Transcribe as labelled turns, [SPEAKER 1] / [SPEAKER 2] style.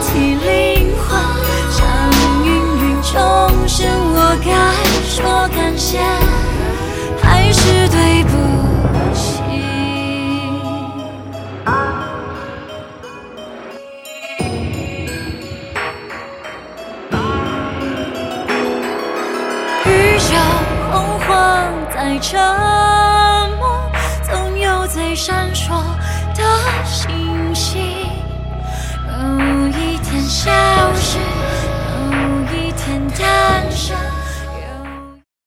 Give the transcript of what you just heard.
[SPEAKER 1] 体灵魂，像芸芸众生，我该说感谢，还是对不起？宇宙洪荒在这。